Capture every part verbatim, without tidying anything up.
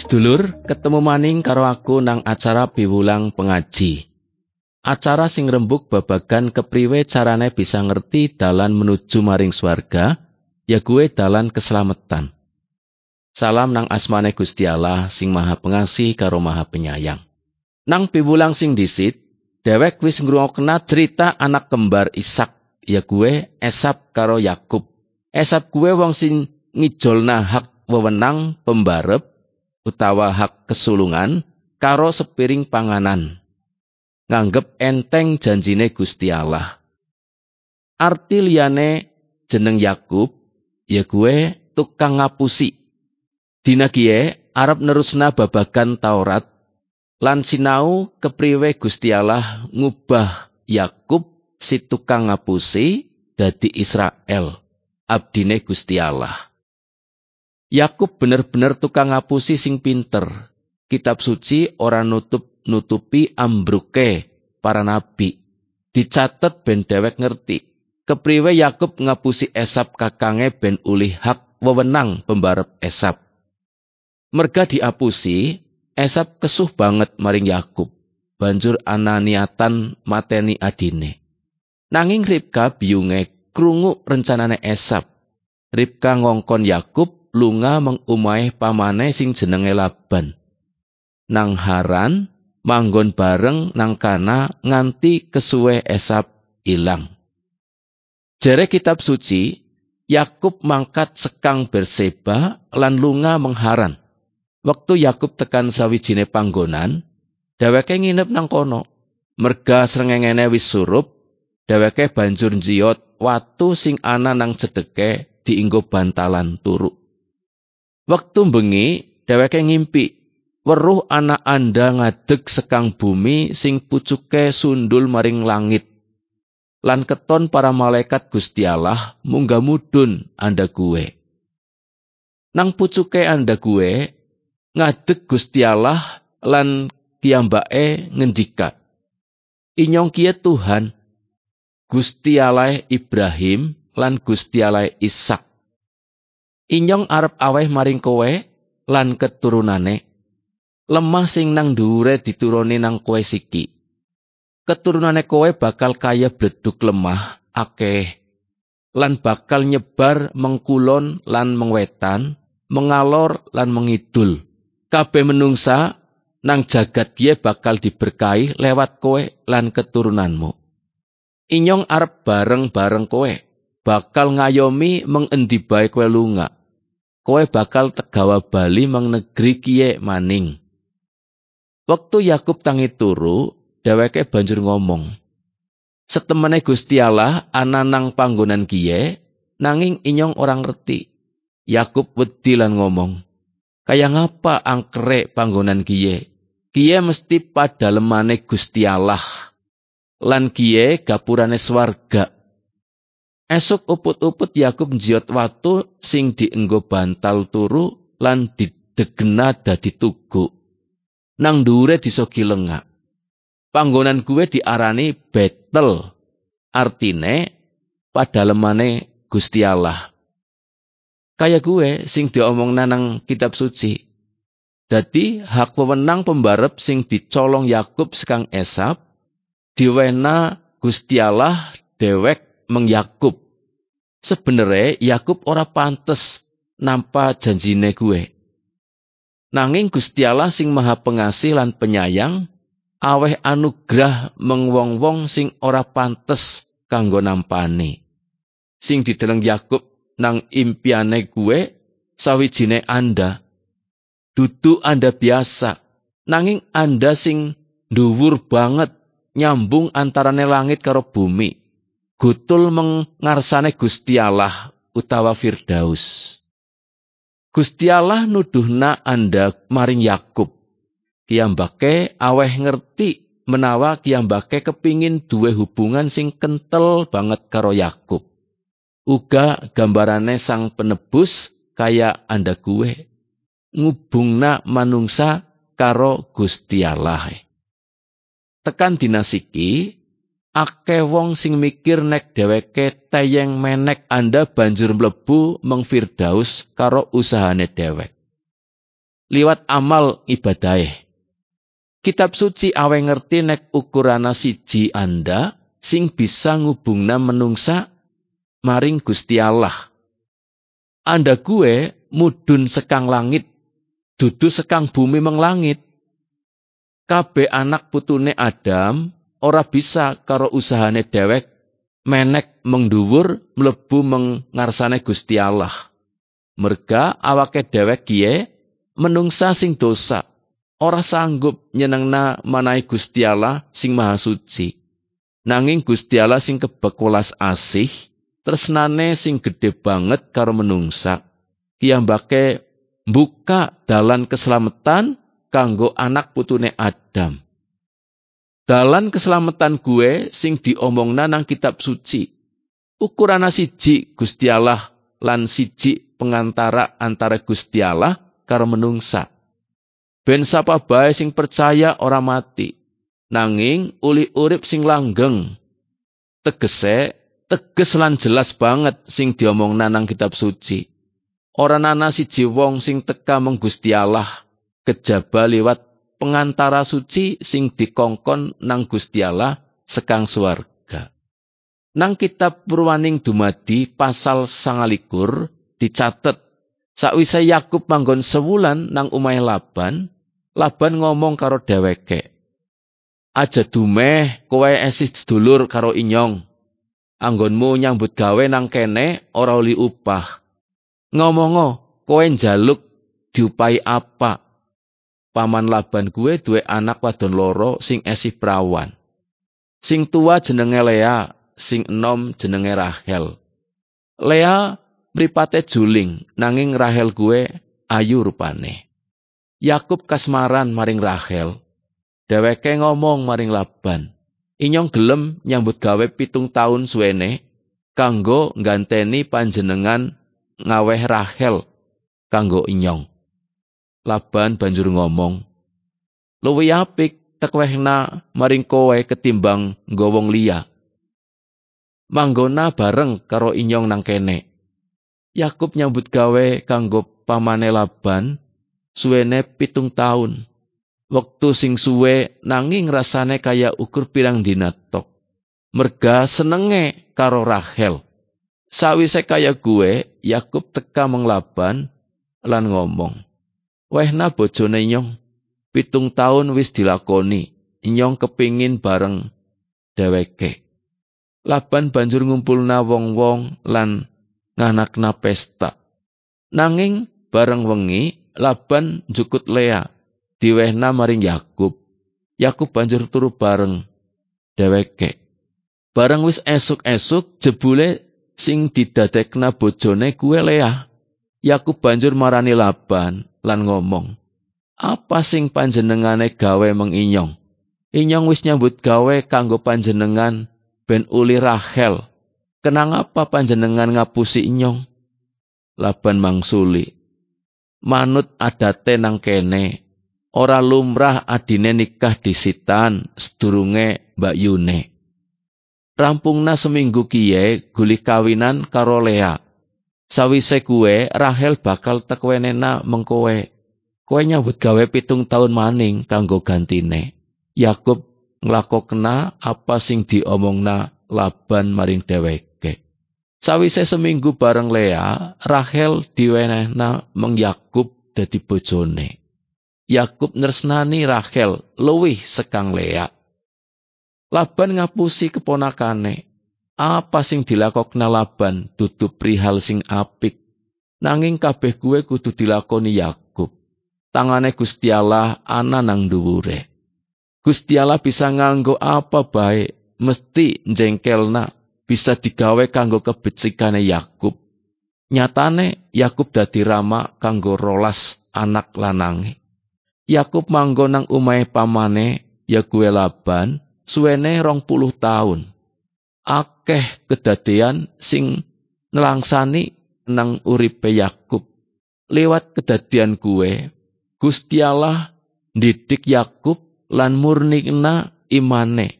Sedulur, ketemu maning karo aku nang acara piwulang pengaji. Acara sing rembug babagan kepriwe carane bisa ngerti dalan menuju maring swarga, ya kuwe dalan keselamatan. Salam nang asmane Gusti Allah sing Maha Pengasih karo Maha Penyayang. Nang piwulang sing dhisit, dhewek wis ngrungokna cerita anak kembar Ishak, ya kuwe Esap karo Yakub. Esap kuwe wong sing ngijolna hak wewenang pembarep utawa hak kesulungan karo sepiring panganan. Nganggep enteng janjine Gusti Allah. Arti liyane jeneng Yakub ya kuwe tukang ngapusi. Dina kiye arep nerusna babagan Taurat lan sinau kepriwe Gusti Allah ngubah Yakub si tukang ngapusi dadi Israel, abdine Gusti Allah. Yakub bener-bener tukang ngapusi sing pinter. Kitab suci ora nutup-nutupi ambruke para nabi. Dicatet ben dhewek ngerti kepriwe Yakub ngapusi Esap kakange ben ulih hak wewenang pembarep Esap. Merga diapusi, Esap kesuh banget maring Yakub. Banjur ana niatan mateni adine. Nanging Ribka biyunge krungu rencanane Esap. Ribka ngongkon Yakub lunga mengumahe pamane sing jenenge Laban. Nang Haran manggon bareng nang Kana nganti kesuwe Esap ilang. Jere kitab suci, Yakub mangkat sekang Berseba lan lunga mengharan. Waktu Yakub tekan sawijine panggonan, dheweke nginep nang kono. Merga srengengene wis surup, dheweke banjur njiyot watu sing ana nang cedheke dienggo bantalan turu. Waktu bengi, dheweke ngimpi weruh ana anda ngadeg sekang bumi sing pucuke sundul maring langit. Lan keton para malaikat Gusti Allah munggah mudhun anda kuwe. Nang pucuke anda kuwe ngadeg Gusti Allah lan piyambake ngendika, "Inyong kiye Tuhan, Gusti Allah Ibrahim lan Gusti Allah Ishak. Inyong arep aweh maring kowe lan keturunane. Lemah sing nang dhuwure dituruni nang kowe siki. Keturunane kowe bakal kaya bledug lemah akeh lan bakal nyebar mengkulon lan mengwetan, mengalor lan mengidul. Kabeh menungsa nang jagat kiye bakal diberkahi lewat kowe lan keturunanmu. Inyong arep bareng-bareng kowe, bakal ngayomi meng endi bae kowe lunga. Kowe bakal tegawa bali meng negeri kiye maning." Waktu Yakub tangi turu, dheweke banjur ngomong, "Setemene Gusti Allah ana nang panggonan kiye, nanging inyong orang ngerti." Yakub wedi lan ngomong, "Kaya ngapa angkere panggonan kiye? Kiye mesti padalemane Gusti Allah, lan kiye gapurane swarga." Esuk uput-uput Yakub njiyot watu sing dienggo bantal turu lan didegena dadi tugu. Nang dhuwure disogi lengak. Panggonan kuwe diarani Betel, artine padalemane Gusti Allah. Kaya kuwe sing diomongna nang kitab suci. Dadi hak wewenang pembarep sing dicolong Yakub sekang Esap diwena Gusti Allah dewek meng Yakub. Sebenere Yakub ora pantes nampa janjine kuwe. Nanging Gusti Allah sing Maha Pengasih lan Penyayang aweh anugrah meng wong-wong sing ora pantes kanggo nampani. Sing dideleng Yakub nang impiane kuwe sawijine anda. Dudu anda biasa, nanging anda sing dhuwur banget nyambung antarane langit karo bumi. Gutul mengarsane Gusti Allah utawa Firdaus. Gusti Allah nuduhna anda maring Yakub. Kiyambake aweh ngerti menawa kiyambake kepingin duwe hubungan sing kentel banget karo Yakub. Uga gambarane sang penebus kaya anda kuwe ngubungna manungsa karo Gusti Allah. Tekan dina siki akeh wong sing mikir nek dheweke teyeng menek anda banjur mlebu meng Firdaus karo usahane dhewek. liwat amal ibadahe. Kitab suci awe ngerti nek ukurana siji anda sing bisa ngubungna menungsa maring Gusti Allah. Anda gue mudhun sekang langit, dudu sekang bumi menglangit. Kabeh anak putune Adam ora bisa karo usahane dhewek menek mengduwur mlebu mengarsane Gusti Allah. Merga awake dhewek kiye menungsa sing dosa ora sanggup nyenengna manahe Gusti Allah sing maha suci. Nanging Gusti Allah sing kebek welas asih, tresnane sing gedhe banget karo menungsa, piyambake mbuka dalan keselamatan kanggo anak putune Adam. Dalan keselamatan gue sing diomongna nang kitab suci. Ukurana siji Gusti Allah lan siji pengantara antara Gusti Allah karo menungsa. Ben sapa bae sing percaya ora mati, nanging uli urip sing langgeng. Tegese teges lan jelas banget sing diomongna nang kitab suci. Ora ana siji wong sing teka mung Gusti Allah, kejaba liwat pengantara suci sing dikongkon nang Gusti Allah sekang swarga. Nang kitab Purwaning Dumadi pasal sangalikur dicatet sakwise Yakub manggon sewulan nang omahe Laban, Laban ngomong karo dheweke, "Aja dumeh kowe esih sedulur karo inyong. Anggonmu nyambut gawe nang kene ora oli upah. Ngomongo kowe njaluk diupahi apa?" Paman Laban gue duwe anak wadon loro sing esih prawan. Sing tua jenenge Lea, sing enom jenenge Rahel. Lea mripate juling, nanging Rahel gue ayu rupane. Yakub kasmaran maring Rahel. Dheweke ngomong maring Laban, "Inyong gelem nyambut gawe pitung taun suwene kanggo ngganteni panjenengan ngaweh Rahel kanggo inyong." Laban banjur ngomong, "Luwih apik tekwehna maring kowe ketimbang nggo wong liya. Manggona bareng karo inyong nang kene." Yakub nyambut gawe kanggo pamane Laban suwene pitung taun. Wektu sing suwe nanging rasane kaya ukur pirang dina tok. Merga senenge karo Rahel. Sawise kaya gue, Yakub teka meng Laban lan ngomong, "Wehna bojone inyong, pitung taun wis dilakoni, inyong kepingin bareng dheweke." Laban banjur ngumpulna wong-wong lan nganakna pesta. Nanging bareng wengi, Laban njukut Lea, diwehna maring Yakub. Yakub banjur turu bareng dheweke. Bareng wis esuk-esuk, jebule sing didadekna bojone kuwe Lea. Yakub banjur marani Laban lan ngomong, "Apa sing panjenengane gawe meng inyong? Inyong wis nyambut gawe kanggo panjenengan ben uli Rahel. Kenang apa panjenengan ngapusi inyong?" Laban mangsuli, "Manut adate nang kene, ora lumrah adine nikah disitan sedurunge mbakyune. Rampungna seminggu kiye guli kawinan karo Lea. Sawise kuwe Rahel bakal tekwenena mengkowe. Kowe nyambut gawe pitung taun maning kanggo gantine." Yakub nglakokna apa sing diomongna Laban maring dheweke. Sawise seminggu bareng Lea, Rahel diwenehna meng Yakub dadi bojone. Yakub nresnani Rahel luwih sekang Lea. Laban ngapusi keponakane. Apa sing dilakokna Laban dudu prihal sing apik, nanging kabeh kuwe kudu dilakoni Yakub. Tangane Gusti Allah ana nang dhuwure. Gusti Allah bisa nganggo apa bae, mesti njengkelna, bisa digawe kanggo kebecikane Yakub. Nyatane Yakub dadi rama kanggo rolas anak lanange. Yakub manggon nang omahe pamane yakuwe Laban suwene rong puluh taun. Akeh kedadean sing nelangsani nang uripe Yakub. Liwat kedadian kuwe, Gusti Allah ndidik Yakub lan murnikna imane.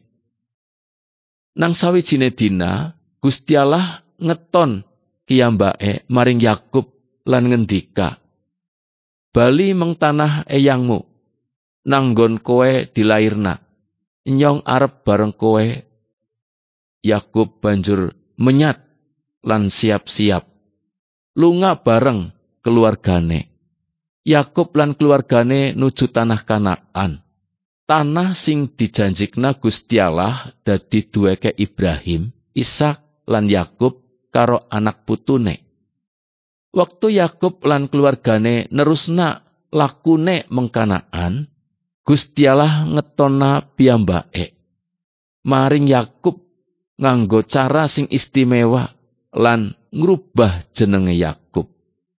Nang sawijine dina, Gusti Allah ngeton kiyambake maring Yakub lan ngendika, bali meng tanah eyangmu, nanggon kowe dilairna, nyong arep bareng kowe. Yakub banjur menyat lan siap-siap lunga bareng keluargane. Yakub lan keluargane nuju tanah Kanaan, tanah sing dijanjikna Gusti Allah dadi duweke Ibrahim, Ishak lan Yakub karo anak putune. Waktu Yakub lan keluargane nerusna lakune meng Kanaan, Gusti Allah ngetona piyambake maring Yakub nganggo cara sing istimewa lan ngrubah jenenge Yakub.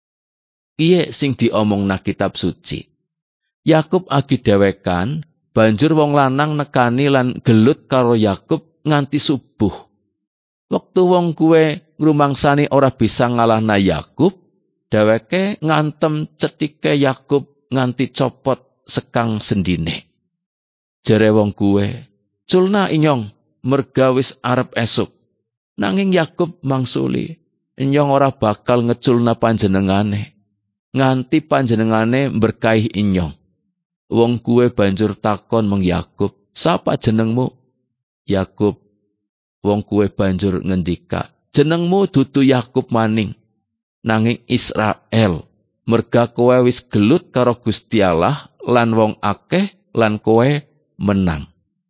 Iye sing diomongna kitab suci. Yakub agi dhewekan, banjur wong lanang nekani lan gelut karo Yakub nganti subuh. Waktu wong kuwe ngrumangsani ora bisa ngalahna Yakub, dheweke ngantem cethike Yakub nganti copot sekang sendine. Jere wong kuwe, culna inyong, merga wis arep esuk. Nanging Yakub mangsuli, inyong ora bakal ngeculna panjenengane, nganti panjenengane berkahi inyong. Wong kuwe banjur takon meng Yakub, "Sapa jenengmu?" Yakub, wong kuwe banjur ngendika, "Jenengmu dudu Yakub maning, nanging Israel, merga kowe wis gelut karo Gusti Allah lan wong akeh lan kowe menang."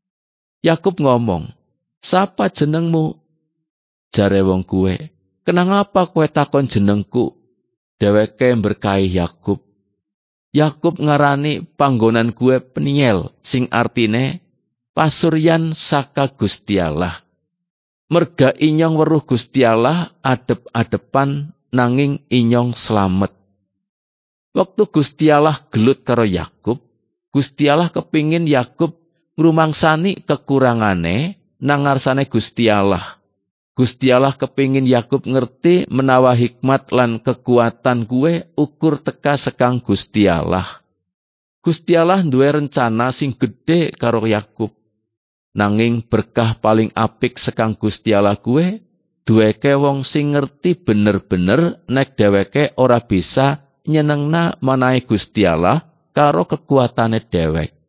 Yakub ngomong, "Sapa jenengmu?" Jare wong kuwe, "Kenang apa kowe takon jenengku?" Dheweke berkahi Yakub. Yakub ngarani panggonan kuwe Peniel, sing artine pasuryan saka Gusti Allah. Merga inyong weruh Gusti Allah adep-adepan nanging inyong slamet. Waktu Gusti Allah gelut karo Yakub, Gusti Allah kepingin Yakub ngrumangsani kekurangane nang ngarsane Gusti Allah. Gusti Allah kepingin Yakub ngerti menawa hikmat lan kekuatan kuwe ukur teka sekang Gusti Allah. Gusti Allah duwe rencana sing gedhe karo Yakub. Nanging berkah paling apik sekang Gusti Allah kuwe duweke wong sing ngerti bener-bener nek dheweke ora bisa nyenengna manahe Gusti Allah karo kekuatane dhewek.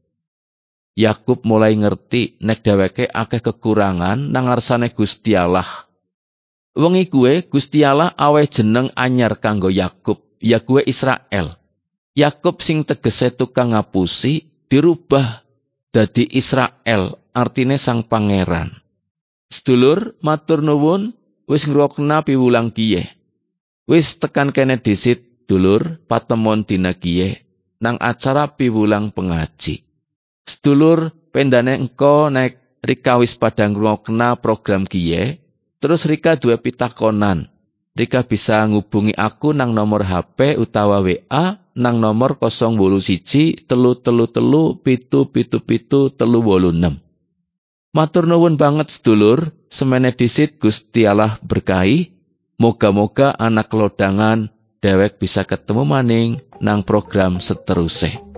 Yakub mulai ngerti nek dheweke akeh kekurangan nang ngarsane Gusti Allah. Wengi kuwe Gusti Allah awe jeneng anyar kanggo Yakub, ya kuwe Israel. Yakub sing tegese tukang ngapusi dirubah dadi Israel, artine sang pangeran. Sedulur, matur nuwun wis ngrokna piwulang kiye. Wis tekan kene disit, dulur, patemon dina kiye nang acara piwulang pengaji. Sedulur, pendane engko nek Rika wis padha ngrungokna program kiye, terus Rika duwe pitakonan. Rika bisa ngubungi aku nang nomor H P utawa W A nang nomor nol wolu siji telu telu telu pitu pitu pitu telu wolu enem. Matur nuwun banget sedulur, semene disit Gusti Allah berkahi. Moga-moga anak lodangan dewek bisa ketemu maning nang program seterusé.